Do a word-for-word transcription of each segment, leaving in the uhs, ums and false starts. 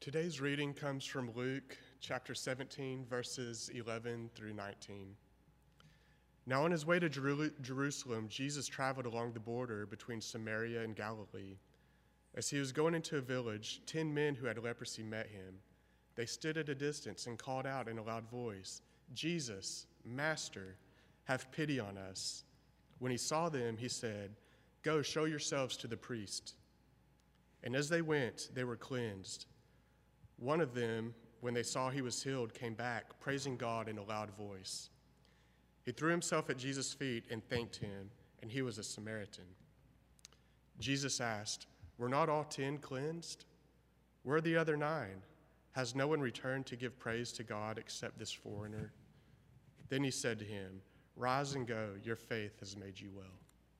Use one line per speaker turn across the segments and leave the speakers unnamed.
Today's reading comes from Luke chapter seventeen, verses eleven through nineteen. Now on his way to Jeru- Jerusalem, Jesus traveled along the border between Samaria and Galilee. As he was going into a village, ten men who had leprosy met him. They stood at a distance and called out in a loud voice, "Jesus, Master, have pity on us." When he saw them, he said, "Go, show yourselves to the priest." And as they went, they were cleansed. One of them, when they saw he was healed, came back, praising God in a loud voice. He threw himself at Jesus' feet and thanked him, and he was a Samaritan. Jesus asked, "Were not all ten cleansed? Where are the other nine? Has no one returned to give praise to God except this foreigner?" Then he said to him, "Rise and go, your faith has made you well."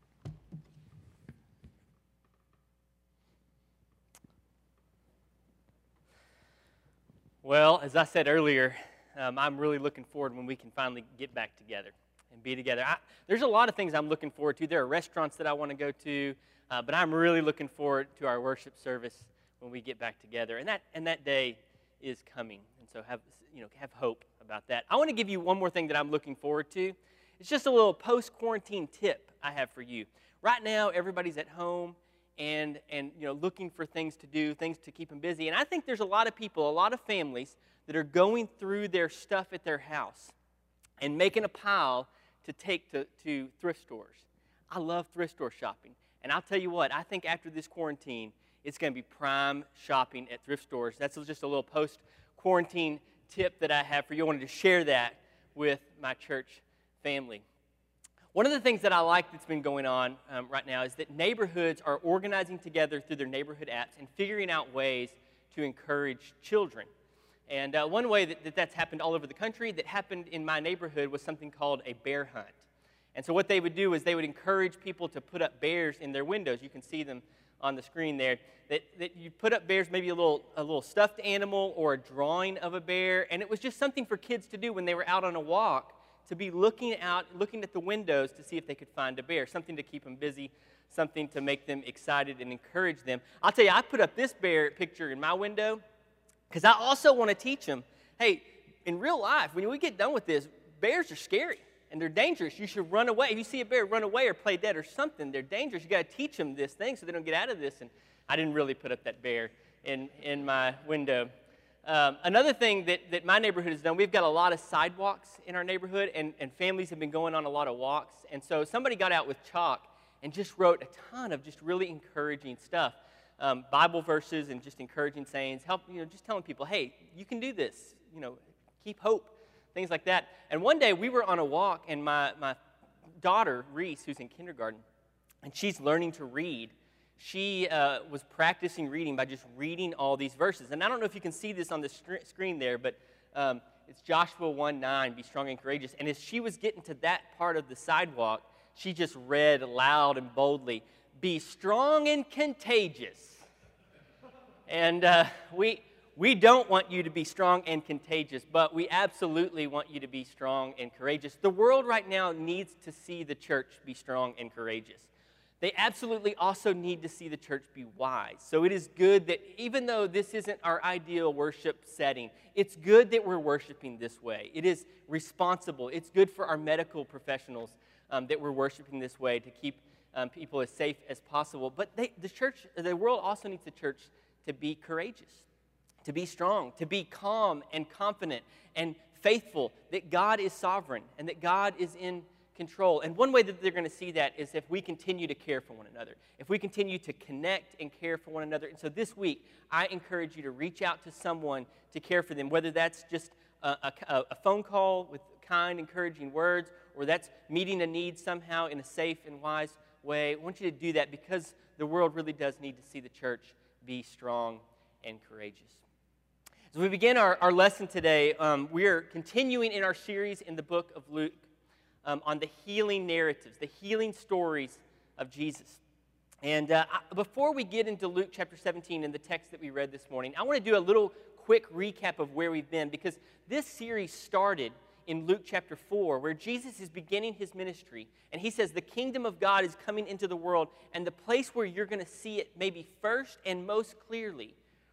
Well, as I said earlier, um, I'm really looking forward when we can finally get back together and be together. I, there's a lot of things I'm looking forward to. There are restaurants that I want to go to, uh, but I'm really looking forward to our worship service when we get back together. And that and that day is coming. And so have you know have hope about that. I want to give you one more thing that I'm looking forward to. It's just a little post-quarantine tip I have for you. Right now, everybody's at home. And, and you know, looking for things to do, things to keep them busy. And I think there's a lot of people, a lot of families that are going through their stuff at their house and making a pile to take to, to thrift stores. I love thrift store shopping. And I'll tell you what, I think after this quarantine, it's going to be prime shopping at thrift stores. That's just a little post-quarantine tip that I have for you. I wanted to share that with my church family. One of the things that I like that's been going on um, right now is that neighborhoods are organizing together through their neighborhood apps and figuring out ways to encourage children. And uh, one way that, that that's happened all over the country, that happened in my neighborhood, was something called a bear hunt. And so what they would do is they would encourage people to put up bears in their windows. You can see them on the screen there. That, that you put up bears, maybe a little, a little stuffed animal or a drawing of a bear. And it was just something for kids to do when they were out on a walk, to be looking out, looking at the windows to see if they could find a bear, something to keep them busy, something to make them excited and encourage them. I'll tell you, I put up this bear picture in my window because I also want to teach them, hey, in real life, when we get done with this, bears are scary and they're dangerous. You should run away. If you see a bear, run away or play dead or something. They're dangerous. You got to teach them this thing so they don't get out of this. And I didn't really put up that bear in, in my window. Um, another thing that, that my neighborhood has done, we've got a lot of sidewalks in our neighborhood, and, and families have been going on a lot of walks. And so somebody got out with chalk and just wrote a ton of just really encouraging stuff, um, Bible verses and just encouraging sayings, help, you know, just telling people, hey, you can do this, you know, keep hope, things like that. And one day we were on a walk, and my, my daughter, Reese, who's in kindergarten, and she's learning to read, she uh, was practicing reading by just reading all these verses. And I don't know if you can see this on the st- screen there, but um, it's Joshua one nine, be strong and courageous. And as she was getting to that part of the sidewalk, she just read loud and boldly, be strong and contagious. And uh, we, we don't want you to be strong and contagious, but we absolutely want you to be strong and courageous. The world right now needs to see the church be strong and courageous. They absolutely also need to see the church be wise. So it is good that even though this isn't our ideal worship setting, it's good that we're worshiping this way. It is responsible. It's good for our medical professionals um, that we're worshiping this way to keep um, people as safe as possible. But they, the church, the world also needs the church to be courageous, to be strong, to be calm and confident and faithful that God is sovereign and that God is in control. And one way that they're going to see that is if we continue to care for one another, if we continue to connect and care for one another. And so this week, I encourage you to reach out to someone to care for them, whether that's just a, a, a phone call with kind, encouraging words, or that's meeting a need somehow in a safe and wise way. I want you to do that because the world really does need to see the church be strong and courageous. As we begin our, our lesson today, um, we are continuing in our series in the book of Luke, Um, on the healing narratives, the healing stories of Jesus. And uh, I, before we get into Luke chapter seventeen and the text that we read this morning, I want to do a little quick recap of where we've been, because this series started in Luke chapter four, where Jesus is beginning his ministry, and he says the kingdom of God is coming into the world, and the place where you're going to see it maybe first and most clearly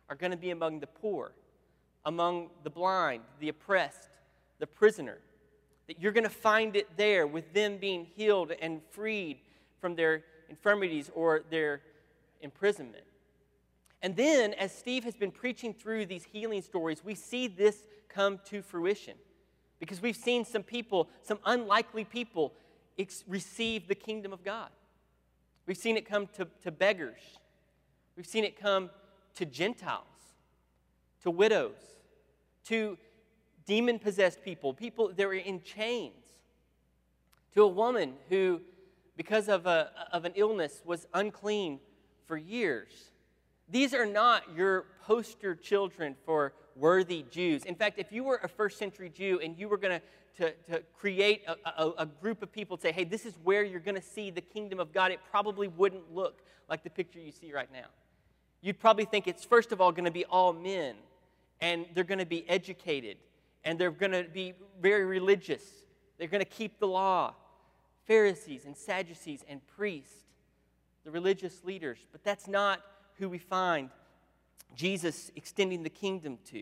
are going to be among the poor, among the blind, the oppressed, the prisoner. That you're going to find it there with them being healed and freed from their infirmities or their imprisonment. And then, as Steve has been preaching through these healing stories, we see this come to fruition. Because we've seen some people, some unlikely people, ex- receive the kingdom of God. We've seen it come to, to beggars. We've seen it come to Gentiles, to widows, to demon-possessed people, people that were in chains, to a woman who, because of, a, of an illness, was unclean for years. These are not your poster children for worthy Jews. In fact, if you were a first century Jew and you were going to, to create a, a, a group of people to say, hey, this is where you're going to see the kingdom of God, it probably wouldn't look like the picture you see right now. You'd probably think it's, first of all, going to be all men, and they're going to be educated, and they're going to be very religious. They're going to keep the law. Pharisees and Sadducees and priests, the religious leaders. But that's not who we find Jesus extending the kingdom to.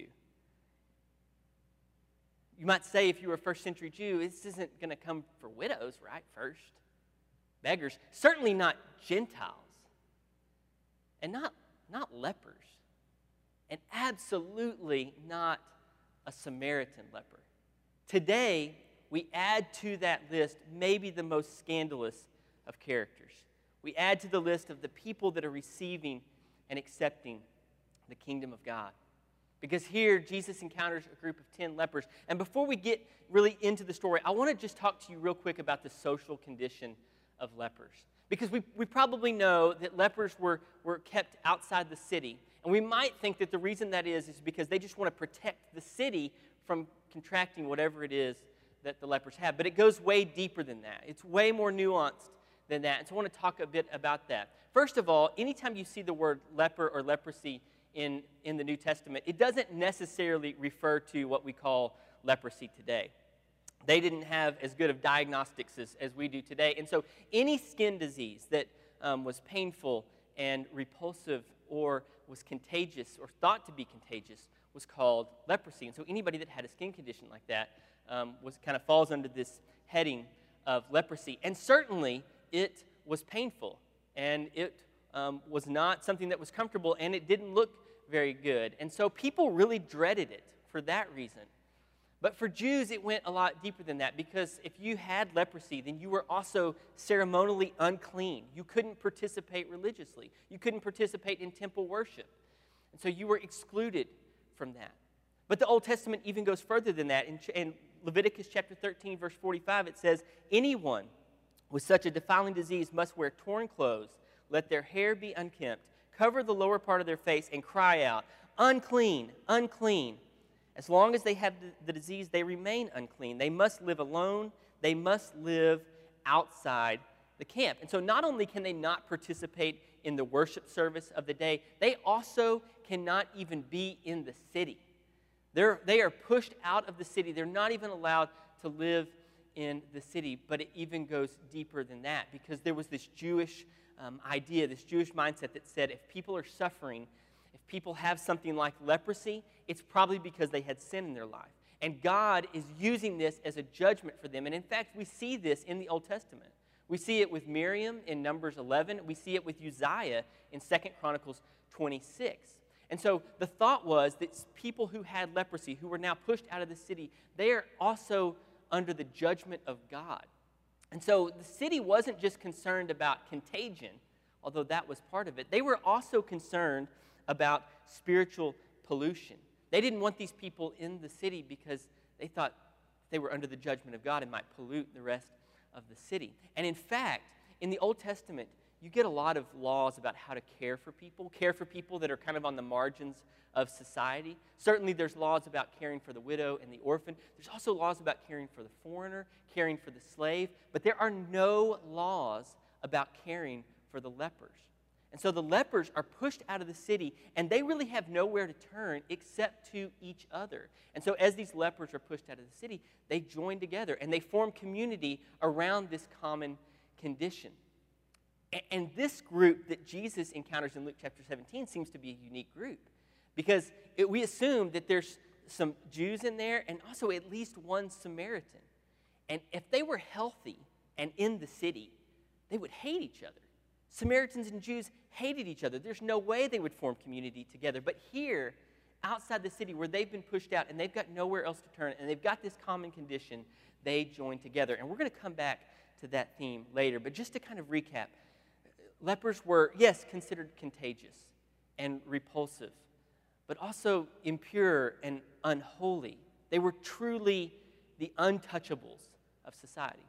You might say, if you were a first century Jew, this isn't going to come for widows, right, first? Beggars. Certainly not Gentiles. And not, not lepers. And absolutely not a Samaritan leper. Today, we add to that list maybe the most scandalous of characters. We add to the list of the people that are receiving and accepting the kingdom of God. Because here, Jesus encounters a group of ten lepers. And before we get really into the story, I want to just talk to you real quick about the social condition of lepers. Because we, we probably know that lepers were, were kept outside the city. And we might think that the reason that is is because they just want to protect the city from contracting whatever it is that the lepers have. But it goes way deeper than that. It's way more nuanced than that. And so I want to talk a bit about that. First of all, anytime you see the word leper or leprosy in, in the New Testament, it doesn't necessarily refer to what we call leprosy today. They didn't have as good of diagnostics as, as we do today. And so any skin disease that um, was painful and repulsive or was contagious or thought to be contagious was called leprosy. And so anybody that had a skin condition like that um, was kind of falls under this heading of leprosy. And certainly it was painful, and it um, was not something that was comfortable, and it didn't look very good. And so people really dreaded it for that reason. But for Jews, it went a lot deeper than that, because if you had leprosy, then you were also ceremonially unclean. You couldn't participate religiously. You couldn't participate in temple worship. And so you were excluded from that. But the Old Testament even goes further than that. In, in Leviticus chapter thirteen, verse forty-five, it says, anyone with such a defiling disease must wear torn clothes, let their hair be unkempt, cover the lower part of their face, and cry out, unclean, unclean. As long as they have the disease, they remain unclean. They must live alone. They must live outside the camp. And so not only can they not participate in the worship service of the day, they also cannot even be in the city. They're, they are pushed out of the city. They're not even allowed to live in the city, but it even goes deeper than that, because there was this Jewish um, idea, this Jewish mindset that said if people are suffering, if people have something like leprosy, it's probably because they had sin in their life. And God is using this as a judgment for them. And in fact, we see this in the Old Testament. We see it with Miriam in Numbers eleven. We see it with Uzziah in Second Chronicles twenty-six. And so the thought was that people who had leprosy, who were now pushed out of the city, they are also under the judgment of God. And so the city wasn't just concerned about contagion, although that was part of it. They were also concerned about spiritual pollution. They didn't want these people in the city because they thought they were under the judgment of God and might pollute the rest of the city. And in fact, in the Old Testament, you get a lot of laws about how to care for people, care for people that are kind of on the margins of society. Certainly there's laws about caring for the widow and the orphan. There's also laws about caring for the foreigner, caring for the slave. But there are no laws about caring for the lepers. And so the lepers are pushed out of the city, and they really have nowhere to turn except to each other. And so as these lepers are pushed out of the city, they join together, and they form community around this common condition. And this group that Jesus encounters in Luke chapter seventeen seems to be a unique group. because it, we assume that there's some Jews in there and also at least one Samaritan. And if they were healthy and in the city, they would hate each other. Samaritans and Jews hated each other. There's no way they would form community together. But here, outside the city where they've been pushed out and they've got nowhere else to turn and they've got this common condition, they join together. And we're going to come back to that theme later. But just to kind of recap, lepers were, yes, considered contagious and repulsive, but also impure and unholy. They were truly the untouchables of society.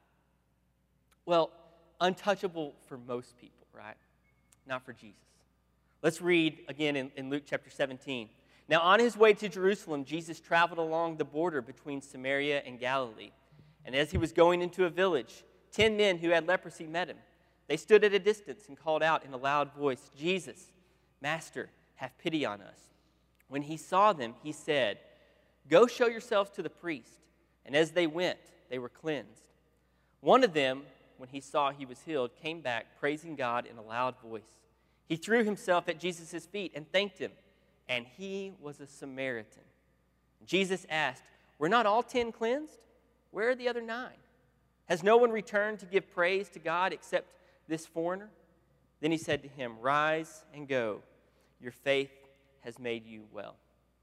Well, untouchable for most people, right? Not for Jesus. Let's read again in, in Luke chapter seventeen. Now, on his way to Jerusalem, Jesus traveled along the border between Samaria and Galilee. And as he was going into a village, ten men who had leprosy met him. They stood at a distance and called out in a loud voice, "Jesus, Master, have pity on us." When he saw them, he said, "Go show yourselves to the priest." And as they went, they were cleansed. One of them, when he saw he was healed, came back, praising God in a loud voice. He threw himself at Jesus' feet and thanked him, and he was a Samaritan. Jesus asked, "Were not all ten cleansed? Where are the other nine? Has no one returned to give praise to God except this foreigner?" Then he said to him, "Rise and go. Your faith has made you well."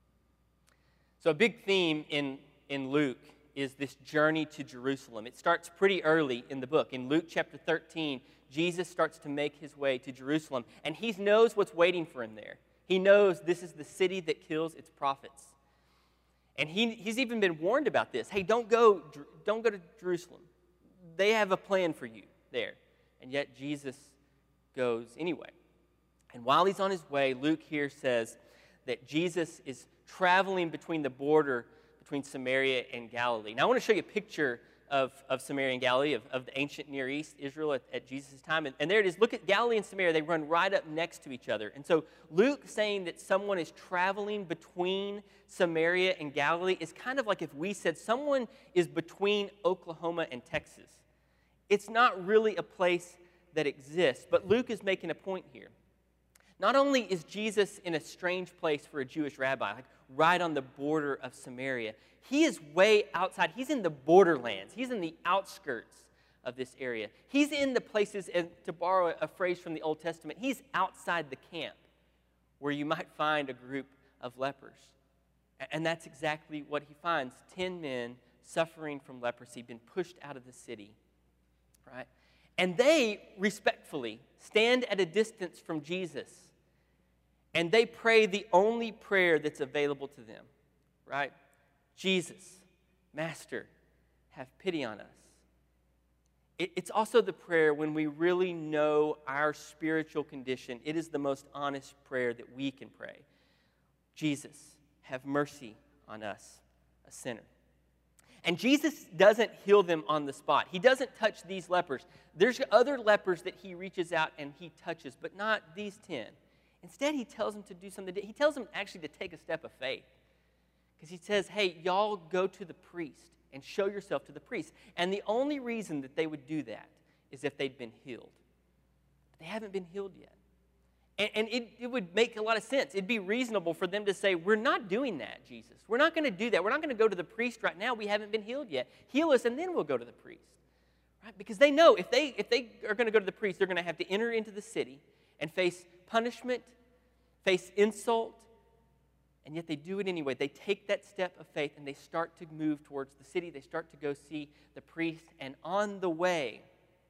So a big theme in, in Luke is this journey to Jerusalem. It starts pretty early in the book. In Luke chapter thirteen, Jesus starts to make his way to Jerusalem, and he knows what's waiting for him there. He knows this is the city that kills its prophets. And he, he's even been warned about this. Hey, don't go, don't go to Jerusalem. They have a plan for you there. And yet Jesus goes anyway. And while he's on his way, Luke here says that Jesus is traveling between the border between Samaria and Galilee. Now, I want to show you a picture of, of Samaria and Galilee, of, of the ancient Near East, Israel at, at Jesus' time. And, and there it is. Look at Galilee and Samaria. They run right up next to each other. And so Luke saying that someone is traveling between Samaria and Galilee is kind of like if we said someone is between Oklahoma and Texas. It's not really a place that exists. But Luke is making a point here. Not only is Jesus in a strange place for a Jewish rabbi, like right on the border of Samaria, he is way outside. He's in the borderlands. He's in the outskirts of this area. He's in the places, and to borrow a phrase from the Old Testament, he's outside the camp where you might find a group of lepers. And that's exactly what he finds. Ten men suffering from leprosy, been pushed out of the city, right? And they respectfully stand at a distance from Jesus, and they pray the only prayer that's available to them, right? Jesus, Master, have pity on us. It, it's also the prayer when we really know our spiritual condition. It is the most honest prayer that we can pray. Jesus, have mercy on us, a sinner. And Jesus doesn't heal them on the spot. He doesn't touch these lepers. There's other lepers that he reaches out and he touches, but not these ten. Instead, he tells them to do something. He tells them actually to take a step of faith. Because he says, hey, y'all go to the priest and show yourself to the priest. And the only reason that they would do that is if they'd been healed. But they haven't been healed yet. And, and it, it would make a lot of sense. It'd be reasonable for them to say, we're not doing that, Jesus. We're not going to do that. We're not going to go to the priest right now. We haven't been healed yet. Heal us, and then we'll go to the priest. Right? Because they know if they, if they are going to go to the priest, they're going to have to enter into the city and face punishment, face insult, and yet they do it anyway. They take that step of faith and they start to move towards the city. They start to go see the priest, and on the way,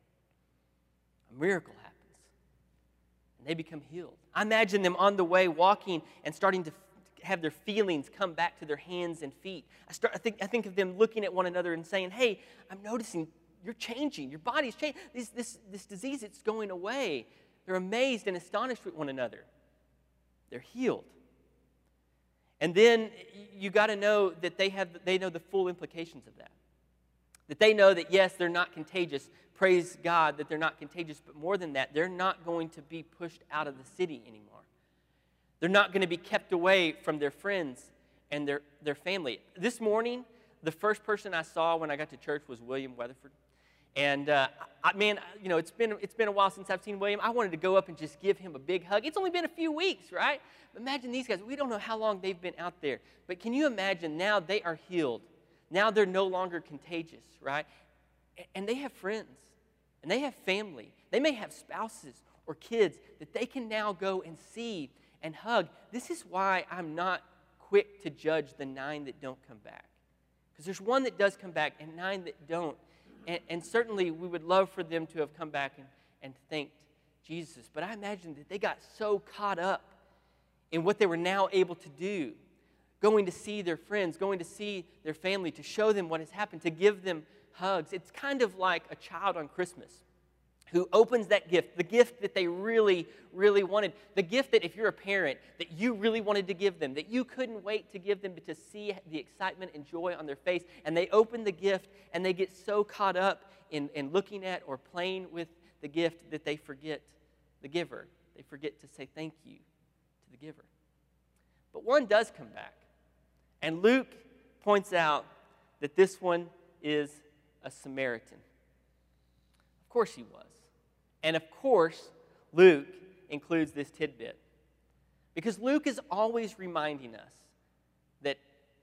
a miracle happens. And they become healed. I imagine them on the way walking and starting to have their feelings come back to their hands and feet. I, start, I, think, I think of them looking at one another and saying, hey, I'm noticing you're changing. Your body's changing. This, this, this disease, it's going away. They're amazed and astonished with one another. They're healed. And then you got to know that they have they know the full implications of that. That they know that, yes, they're not contagious. Praise God that they're not contagious. But more than that, they're not going to be pushed out of the city anymore. They're not going to be kept away from their friends and their, their family. This morning, the first person I saw when I got to church was William Weatherford. And, uh, I, man, you know, it's been, it's been a while since I've seen William. I wanted to go up and just give him a big hug. It's only been a few weeks, right? Imagine these guys. We don't know how long they've been out there. But can you imagine now they are healed? Now they're no longer contagious, right? And they have friends. And they have family. They may have spouses or kids that they can now go and see and hug. This is why I'm not quick to judge the nine that don't come back. Because there's one that does come back and nine that don't. And, and certainly we would love for them to have come back and, and thanked Jesus. But I imagine that they got so caught up in what they were now able to do, going to see their friends, going to see their family, to show them what has happened, to give them hugs. It's kind of like a child on Christmas who opens that gift, the gift that they really, really wanted, the gift that if you're a parent, that you really wanted to give them, that you couldn't wait to give them, but to see the excitement and joy on their face. And they open the gift, and they get so caught up in, in looking at or playing with the gift that they forget the giver. They forget to say thank you to the giver. But one does come back. And Luke points out that this one is a Samaritan. Of course he was. And of course, Luke includes this tidbit. Because Luke is always reminding us that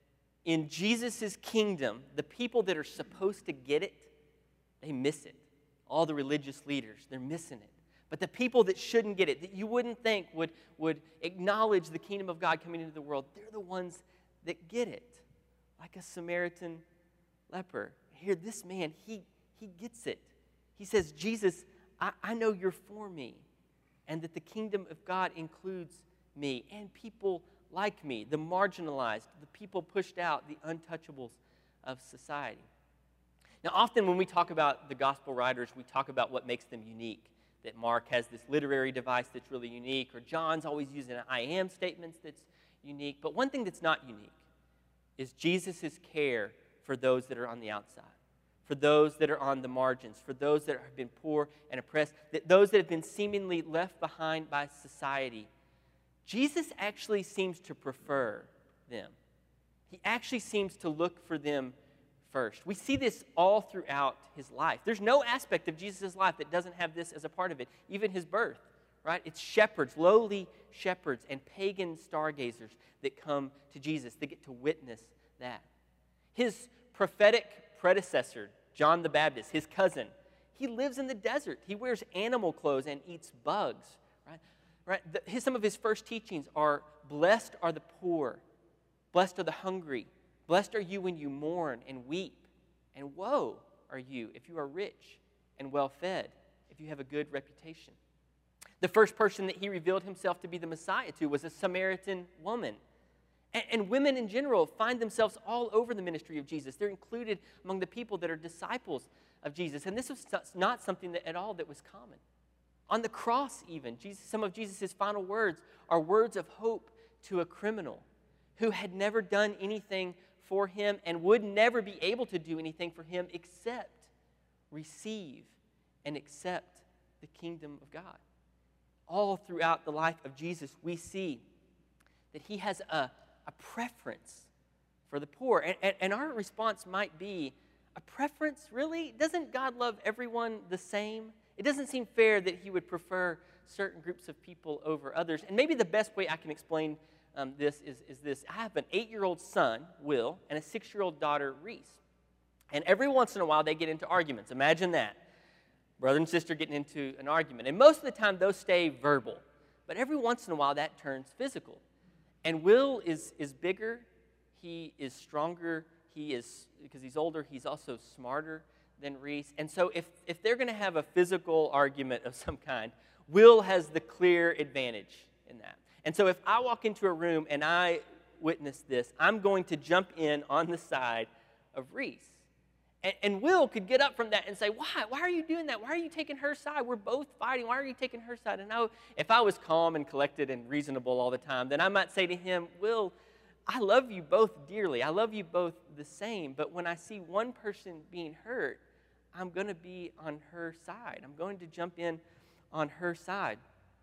in Jesus' kingdom, the people that are supposed to get it, they miss it. All the religious leaders, they're missing it. But the people that shouldn't get it, that you wouldn't think would, would acknowledge the kingdom of God coming into the world, they're the ones that get it. Like a Samaritan leper. Here, this man, he, he gets it. He says, Jesus, I, I know you're for me, and that the kingdom of God includes me and people like me, the marginalized, the people pushed out, the untouchables of society. Now, often when we talk about the gospel writers, we talk about what makes them unique, that Mark has this literary device that's really unique, or John's always using I am statements that's unique. But one thing that's not unique is Jesus' care for those that are on the outside, for those that are on the margins, for those that have been poor and oppressed, that those that have been seemingly left behind by society. Jesus actually seems to prefer them. He actually seems to look for them first. We see this all throughout his life. There's no aspect of Jesus' life that doesn't have this as a part of it, even his birth, right? It's shepherds, lowly shepherds, and pagan stargazers that come to Jesus. They get to witness that. His prophetic predecessor, John the Baptist, his cousin, he lives in the desert. He wears animal clothes and eats bugs, right? Right? The, his, some of his first teachings are, blessed are the poor, blessed are the hungry, blessed are you when you mourn and weep, and woe are you if you are rich and well-fed, if you have a good reputation. The first person that he revealed himself to be the Messiah to was a Samaritan woman. And, and women in general find themselves all over the ministry of Jesus. They're included among the people that are disciples of Jesus. And this was not something that, at all that was common. On the cross even, Jesus, some of Jesus' final words are words of hope to a criminal who had never done anything for him and would never be able to do anything for him except receive and accept the kingdom of God. All throughout the life of Jesus, we see that he has a, a preference for the poor. And, and, and our response might be, a preference? Really? Doesn't God love everyone the same? It doesn't seem fair that he would prefer certain groups of people over others. And maybe the best way I can explain um, this is, is this. I have an eight-year-old son, Will, and a six-year-old daughter, Reese. And every once in a while, they get into arguments. Imagine that. Brother and sister getting into an argument. And most of the time, those stay verbal. But every once in a while, that turns physical. And Will is, is bigger. He is stronger. He is, because he's older, he's also smarter than Reese. And so if, if they're going to have a physical argument of some kind, Will has the clear advantage in that. And so if I walk into a room and I witness this, I'm going to jump in on the side of Reese. And, and Will could get up from that and say, why? Why are you doing that? Why are you taking her side? We're both fighting. Why are you taking her side? And I, if I was calm and collected and reasonable all the time, then I might say to him, Will, I love you both dearly. I love you both the same. But when I see one person being hurt, I'm going to be on her side. I'm going to jump in on her side.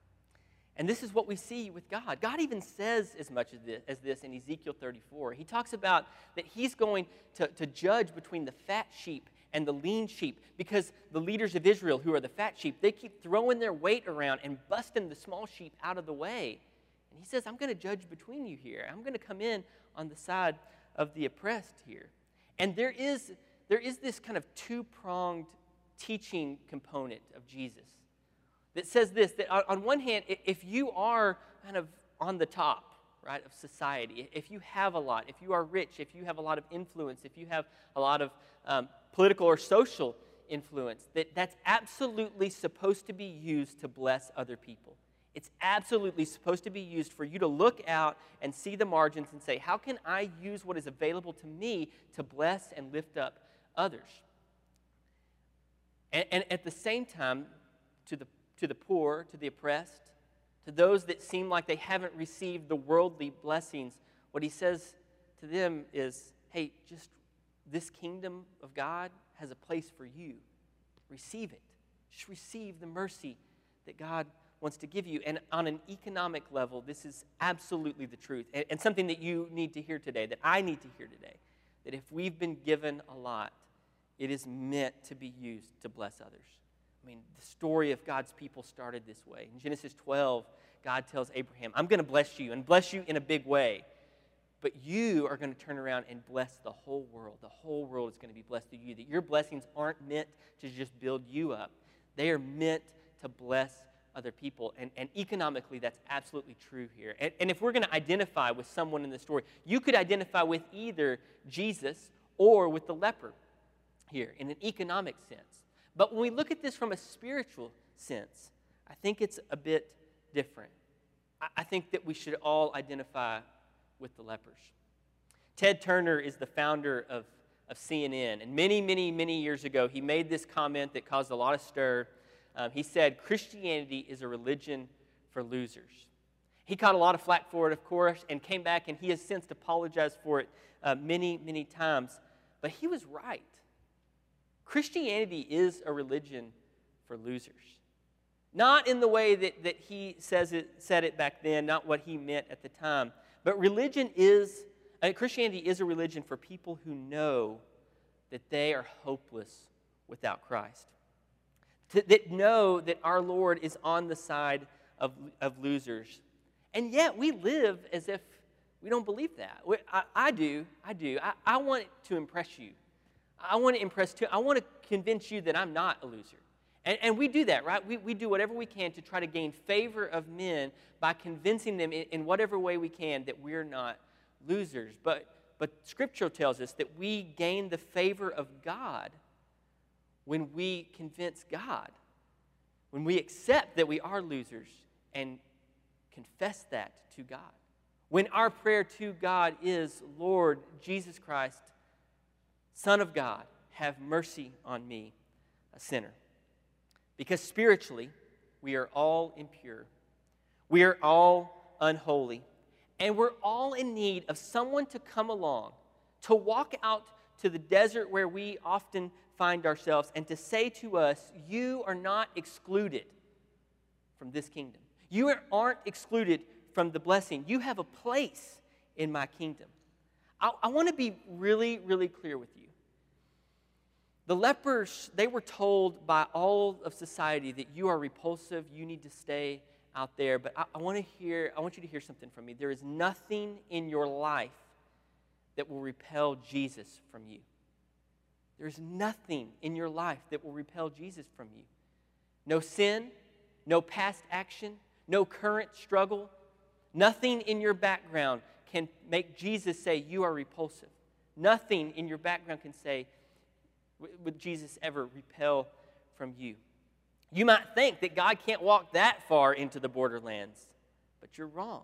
And this is what we see with God. God even says as much as this, as this in Ezekiel thirty-four. He talks about that he's going to, to judge between the fat sheep and the lean sheep, because the leaders of Israel, who are the fat sheep, they keep throwing their weight around and busting the small sheep out of the way. And he says, I'm going to judge between you here. I'm going to come in on the side of the oppressed here. And there is, there is this kind of two-pronged teaching component of Jesus that says this, that on one hand, if you are kind of on the top, right, of society, if you have a lot, if you are rich, if you have a lot of influence, if you have a lot of um, political or social influence, that that's absolutely supposed to be used to bless other people. It's absolutely supposed to be used for you to look out and see the margins and say, how can I use what is available to me to bless and lift up others? And, and at the same time, to the to the poor, to the oppressed, to those that seem like they haven't received the worldly blessings, what he says to them is, hey, just this kingdom of God has a place for you. Receive it. Just receive the mercy that God wants to give you. And on an economic level, this is absolutely the truth. And, and something that you need to hear today, that I need to hear today, that if we've been given a lot, it is meant to be used to bless others. I mean, the story of God's people started this way. In Genesis twelve, God tells Abraham, I'm going to bless you and bless you in a big way. But you are going to turn around and bless the whole world. The whole world is going to be blessed through you. That your blessings aren't meant to just build you up. They are meant to bless other people. And, and economically, that's absolutely true here. And, and if we're going to identify with someone in the story, you could identify with either Jesus or with the leper here in an economic sense. But when we look at this from a spiritual sense, I think it's a bit different. I, I think that we should all identify with the lepers. Ted Turner is the founder of, of C N N, and many, many, many years ago, he made this comment that caused a lot of stir. Um, he said, Christianity is a religion for losers. He caught a lot of flack for it, of course, and came back, and he has since apologized for it uh, many, many times. But he was right. Christianity is a religion for losers. Not in the way that, that he says it, said it back then, not what he meant at the time. But religion is, uh, Christianity is a religion for people who know that they are hopeless without Christ. To, that know that our Lord is on the side of, of losers. And yet we live as if we don't believe that. We, I, I do, I do. I, I want to impress you. I want to impress too. I want to convince you that I'm not a loser. And, and we do that, right? We, we do whatever we can to try to gain favor of men by convincing them in, in whatever way we can that we're not losers. But, but Scripture tells us that we gain the favor of God when we convince God, when we accept that we are losers and confess that to God. When our prayer to God is, Lord Jesus Christ, Son of God, have mercy on me, a sinner. Because spiritually, we are all impure. We are all unholy. And we're all in need of someone to come along, to walk out to the desert where we often find ourselves and to say to us, you are not excluded from this kingdom. You aren't excluded from the blessing. You have a place in my kingdom. I, I want to be really, really clear with you. The lepers, they were told by all of society that you are repulsive, you need to stay out there. But I, I want to hear, I want you to hear something from me. There is nothing in your life that will repel Jesus from you. There's nothing in your life that will repel Jesus from you. No sin, no past action, no current struggle. Nothing in your background can make Jesus say you are repulsive. Nothing in your background can say, would Jesus ever repel from you? You might think that God can't walk that far into the borderlands, but you're wrong.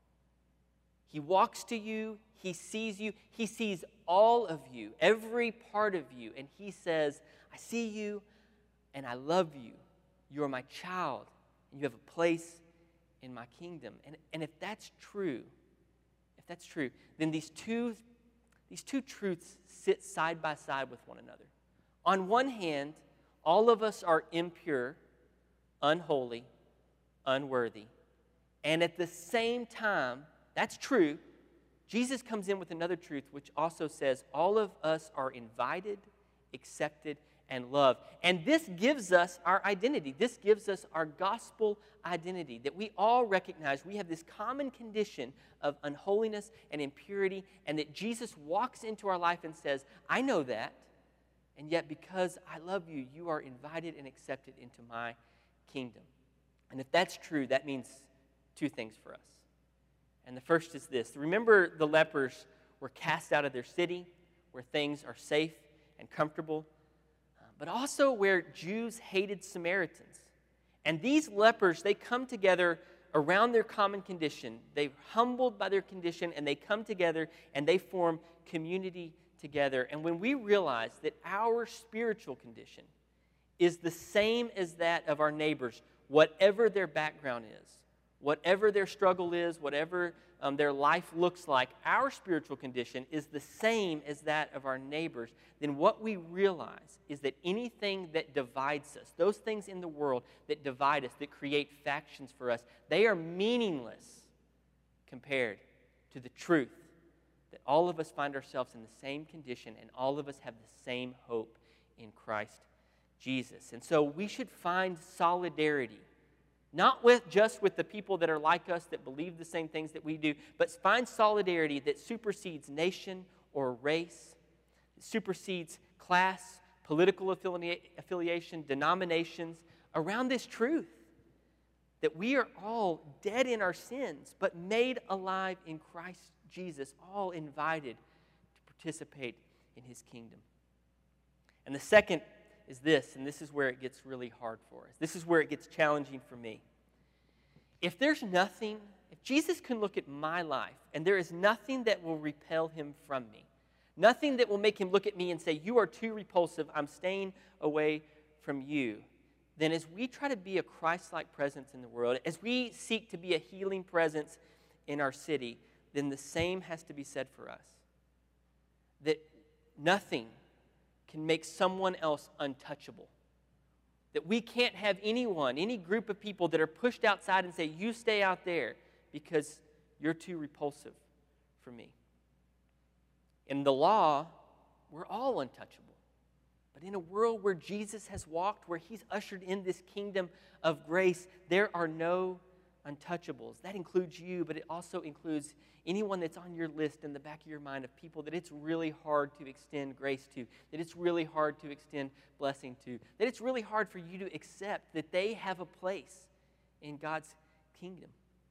He walks to you, he sees you, he sees all of you, every part of you, and he says, I see you and I love you. You are my child, and you have a place in my kingdom. And, and if that's true, if that's true, then these two, these two truths sit side by side with one another. On one hand, all of us are impure, unholy, unworthy. And at the same time, that's true, Jesus comes in with another truth which also says all of us are invited accepted, and loved. And this gives us our identity. This gives us our gospel identity, that we all recognize we have this common condition of unholiness and impurity, and that Jesus walks into our life and says, I know that, and yet because I love you, you are invited and accepted into my kingdom. And if that's true, that means two things for us. And the first is this. Remember, the lepers were cast out of their city where things are safe and comfortable, but also where Jews hated Samaritans. And these lepers, they come together around their common condition. They're humbled by their condition, and they come together and they form community together. And when we realize that our spiritual condition is the same as that of our neighbors, whatever their background is, whatever their struggle is, whatever um, their life looks like, our spiritual condition is the same as that of our neighbors, then what we realize is that anything that divides us, those things in the world that divide us, that create factions for us, they are meaningless compared to the truth that all of us find ourselves in the same condition and all of us have the same hope in Christ Jesus. And so we should find solidarity, not with just with the people that are like us, that believe the same things that we do, but find solidarity that supersedes nation or race, that supersedes class, political affilia- affiliation, denominations, around this truth that we are all dead in our sins, but made alive in Christ Jesus, all invited to participate in his kingdom. And the second is this, and this is where it gets really hard for us. This is where it gets challenging for me. If there's nothing, if Jesus can look at my life and there is nothing that will repel him from me, nothing that will make him look at me and say, you are too repulsive, I'm staying away from you, then as we try to be a Christ-like presence in the world, as we seek to be a healing presence in our city, then the same has to be said for us. That nothing can make someone else untouchable. That we can't have anyone, any group of people that are pushed outside and say, you stay out there because you're too repulsive for me. In the law, we're all untouchable. But in a world where Jesus has walked, where he's ushered in this kingdom of grace, there are no untouchables. That includes you, but it also includes anyone that's on your list in the back of your mind of people that it's really hard to extend grace to, that it's really hard to extend blessing to, that it's really hard for you to accept that they have a place in God's kingdom.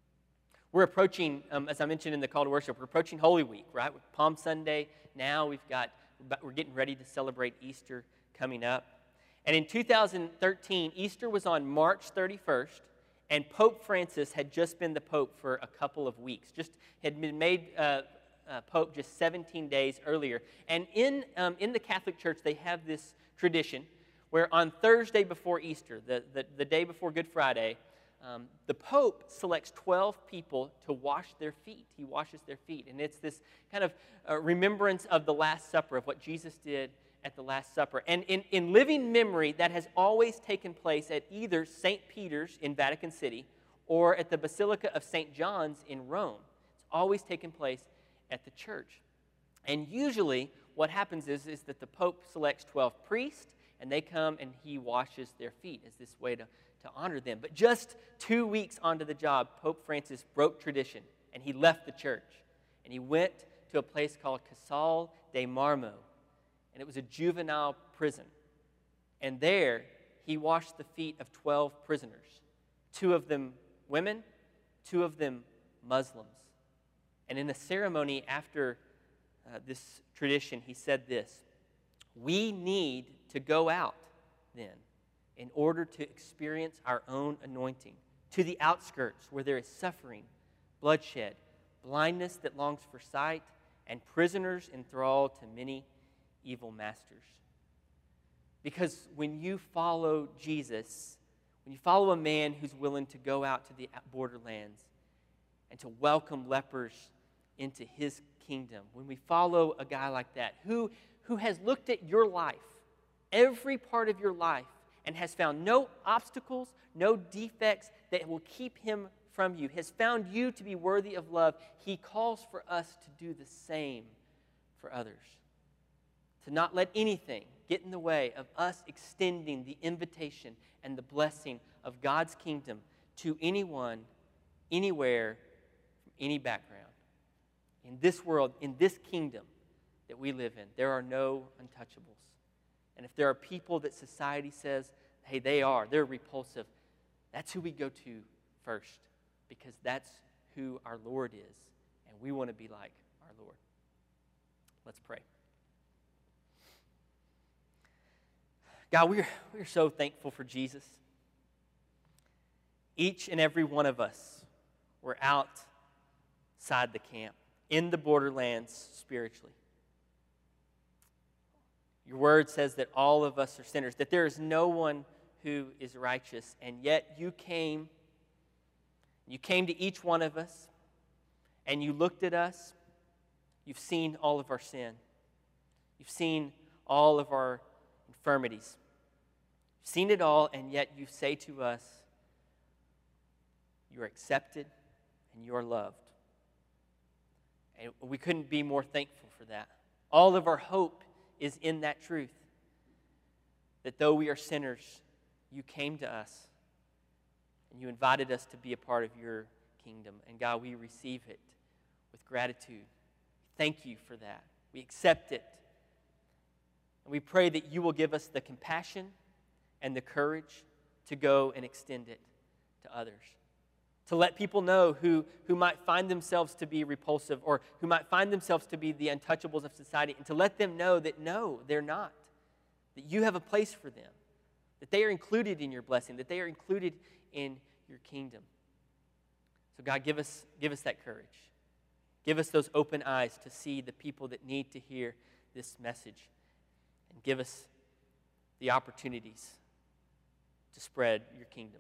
We're approaching, um, as I mentioned in the call to worship, we're approaching Holy Week, right? With Palm Sunday now, we've got, we're getting ready to celebrate Easter coming up. And in two thousand thirteen, Easter was on March thirty-first, and Pope Francis had just been the Pope for a couple of weeks, just had been made uh, uh, Pope just seventeen days earlier. And in, um, in the Catholic Church, they have this tradition where on Thursday before Easter, the, the, the day before Good Friday, um, the Pope selects twelve people to wash their feet. He washes their feet. And it's this kind of uh, remembrance of the Last Supper, of what Jesus did at the Last Supper. And in, in living memory, that has always taken place at either Saint Peter's in Vatican City or at the Basilica of Saint John's in Rome. It's always taken place at the church. And usually what happens is, is that the Pope selects twelve priests, and they come and he washes their feet as this way to, to honor them. But just two weeks onto the job, Pope Francis broke tradition, and he left the church. And he went to a place called Casal de Marmo, and it was a juvenile prison. And there, he washed the feet of twelve prisoners, two of them women, two of them Muslims. And in a ceremony after uh, this tradition, he said this: we need to go out, then, in order to experience our own anointing, to the outskirts where there is suffering, bloodshed, blindness that longs for sight, and prisoners enthralled to many evil masters. Because when you follow Jesus, when you follow a man who's willing to go out to the borderlands and to welcome lepers into his kingdom, when we follow a guy like that, who, who has looked at your life, every part of your life, and has found no obstacles, no defects that will keep him from you, has found you to be worthy of love, he calls for us to do the same for others. to not let anything get in the way of us extending the invitation and the blessing of God's kingdom to anyone, anywhere, from any background. In this world, in this kingdom that we live in, there are no untouchables. And if there are people that society says, hey, they are, they're repulsive, that's who we go to first, because that's who our Lord is, and we want to be like our Lord. Let's pray. God, we're, we're so thankful for Jesus. Each and every one of us were outside the camp, in the borderlands spiritually. Your word says that all of us are sinners, that there is no one who is righteous, and yet you came, you came to each one of us, and you looked at us. You've seen all of our sin. You've seen all of our infirmities. You've seen it all, and yet you say to us, you are accepted and you are loved. And we couldn't be more thankful for that. All of our hope is in that truth, that though we are sinners, you came to us and you invited us to be a part of your kingdom. And God, we receive it with gratitude. Thank you for that. We accept it. And we pray that you will give us the compassion and the courage to go and extend it to others. To let people know who, who might find themselves to be repulsive or who might find themselves to be the untouchables of society, and to let them know that no, they're not. That you have a place for them. That they are included in your blessing. That they are included in your kingdom. So God, give us, give us that courage. Give us those open eyes to see the people that need to hear this message. And give us the opportunities to spread your kingdom.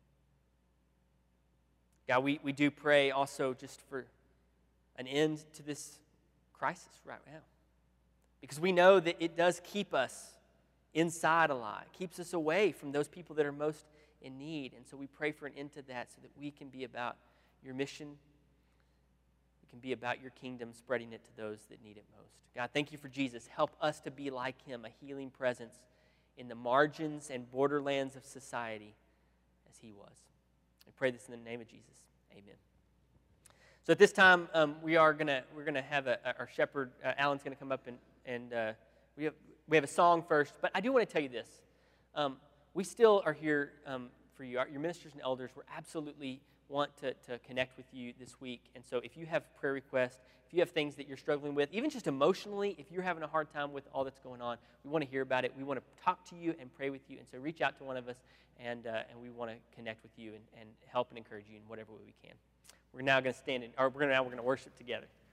God, we, we do pray also just for an end to this crisis right now. Because we know that it does keep us inside alive, keeps us away from those people that are most in need. And so we pray for an end to that so that we can be about your mission. We can be about your kingdom, spreading it to those that need it most. God, thank you for Jesus. Help us to be like him, a healing presence in the margins and borderlands of society as he was. I pray this in the name of Jesus. Amen. So at this time, um, we are gonna we're gonna have a, our shepherd uh, Alan's gonna come up and and uh, we have we have a song first. But I do want to tell you this: um, we still are here um, for you. Our, your ministers and elders. We absolutely want to to connect with you this week. And so if you have prayer requests, if you have things that you're struggling with, even just emotionally, if you're having a hard time with all that's going on, we want to hear about it. We want to talk to you and pray with you. And so reach out to one of us, and uh, and we want to connect with you and, and help and encourage you in whatever way we can. We're now going to stand in, or we're gonna, now we're going to worship together.